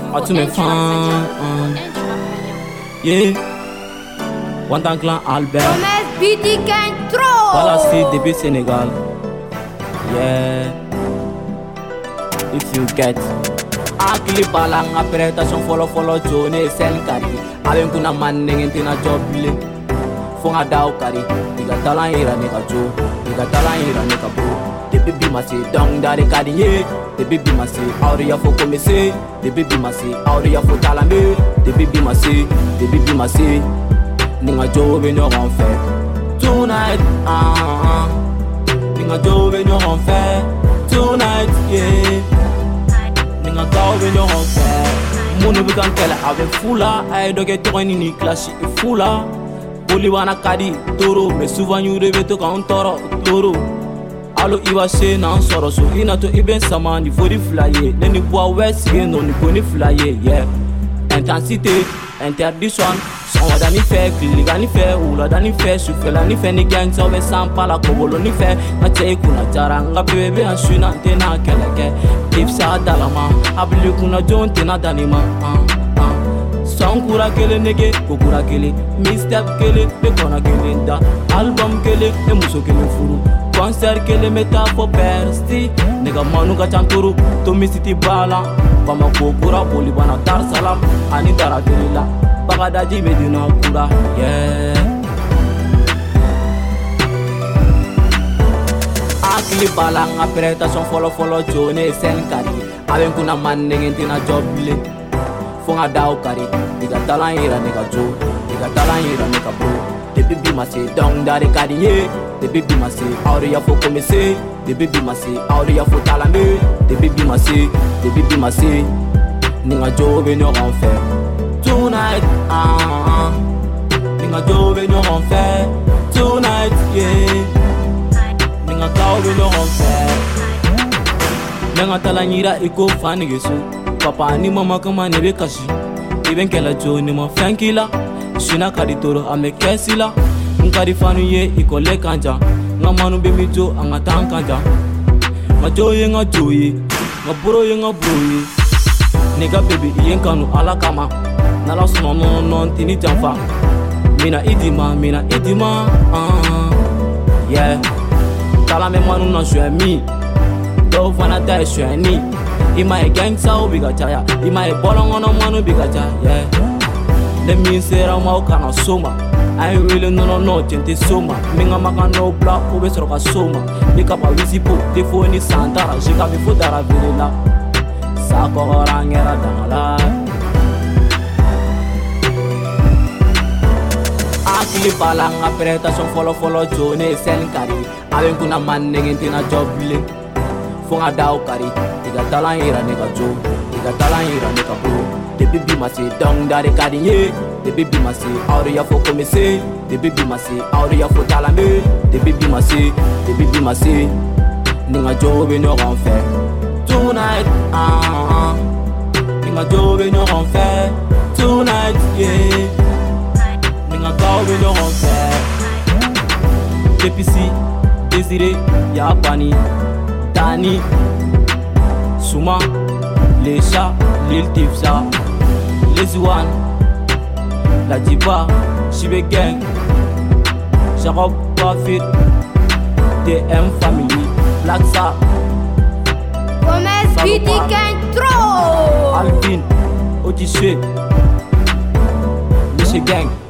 à tous mes fans. Yeah. Wantan Clan Albert. Promesse BD Gang trop. Voilà, c'est depuis Sénégal. Yeah. If you get. Akili balang appréciation follow Johnny Senkari. Avec kuna manning tina joble. Fonga daw kari. Diga talan ira ne ka jo. Diga talan ira ne ka bro. The baby must say down dari kadi ye. The baby must say out ya for come say. The baby must say out ya for talame. The baby must say. The baby must say. Ninga jo be no on fait. Tonight Ninga jo be no on fait. Tonight yeah. Ninga go be no on fait. Munu bi kan kele ave fula. Ay doge toni ni clash fula. Boli wana kadi toro. Mais souvent you rebe to kan toro toro. Allo iba se na soro so ina to iben sama ni fori flyer. Neni bois west no ni koni flyer yeah. Intensité, interdiction. Son wada ni fe, kiliga ni fe, ula da ni fe, sufela ni fe, ni gang sa we sampa la kobolo ni fe. Na che kuna jara nga bebe an shuna tena keleke. Tipsa dalama, abli kuna jon tena danima. Son kura kele nege, kukura kele, mixtape kele, be kona kele nda. Album kele, e muso kele furu. Concert kele meta for persti. Nega manu ka chanturu, to mi city bala. Bama kukura boli bana Dar Salam, ani dara delila. Bagadaji medina kura, yeah. Akili balang appréciation follow Johnny Senkari. Avec kuna manning tina joble. Fonga daw kari. Diga talan ira ne ka jo. Diga talan ira ne ka bro. The baby must say down dari kadi ye. The baby must say out ya for come say. The baby must say out ya for talame. The baby must say. The baby must say. Ninga jo be no on fait. Tonight, Ninga do be no on fait. Tonight, yeah. Ninga go be no on fait. Ninga talanyira iko fani gesu. Papa ni mama kama nebe kashi. Even kela jo ni ma fankila. Shina kaditoro ame kesila. Nkari fanu ye iko le kanja. Nga manu be mi jo anga tankanja. Nga jo ye nga jo ye. Nga bro ye nga bro ye. Nigga baby yen kanu ala kama. Nala suno non tini jamfa. Mina idima yeah. Tala me manu na shwemi. Do fana ta shweni. Ima e gangsta biga chaya. Ima e bolongono manu biga chaya yeah. Let me say rama kana soma. I really no tente soma. Minga maka no black ube soroka soma. Nika pa visipo defoni santara. Jika bifo dara virila. Sako orang era dangala. Akili balang appréciation follow Johnny Senkari. Avec kuna manning tina joble. Fonga daw kari. Diga talan ira ne ka jo. Diga talan ira ne ka bro. The baby must say down dari kadi ye. The baby must say out ya for come say. The baby must say out ya for talame. The baby must say. The baby must say. Ninga jo be no on fait. Tonight, Ninga do be no on fait. Tonight, yeah. Ninga go be no on fait. KPC, Désiré, Yapani, Dani, Souma, les chats, Lil Tifsa, les Ouan, la Diva, Chibe Gang, Jacob Profit, DM Family, Black Sa. Promesse BD Gang trop. Alvin, Odyssey, Monsieur Gang.